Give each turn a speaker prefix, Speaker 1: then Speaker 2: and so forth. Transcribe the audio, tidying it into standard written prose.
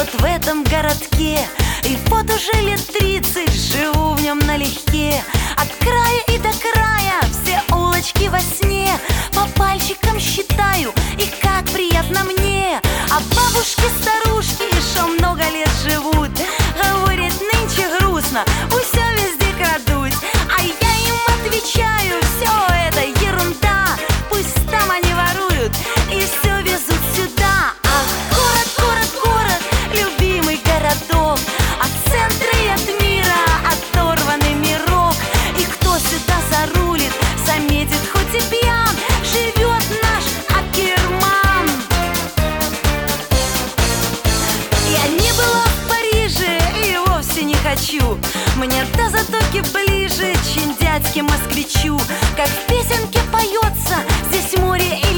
Speaker 1: вот в этом городке. И вот уже лет 30 живу в нем налегке. От края и до края все улочки во сне. По пальчикам считаю, и как приятно мне. А бабушки-старушки, что много лет живут, говорят, нынче грустно, уся везде крадут. А я им отвечаю, все это ерунда. Пусть там они воруют и все везут сюда. Ах, город, город, город, любимый городок, от центра и от мира оторванный мирок. И кто сюда зарулит, заметит, хоть и пьян, живет наш Акерман. Я не была в Париже и вовсе не хочу. Мне до Затоки ближе, чем дядьке москвичу. Как в песенке поется, здесь море и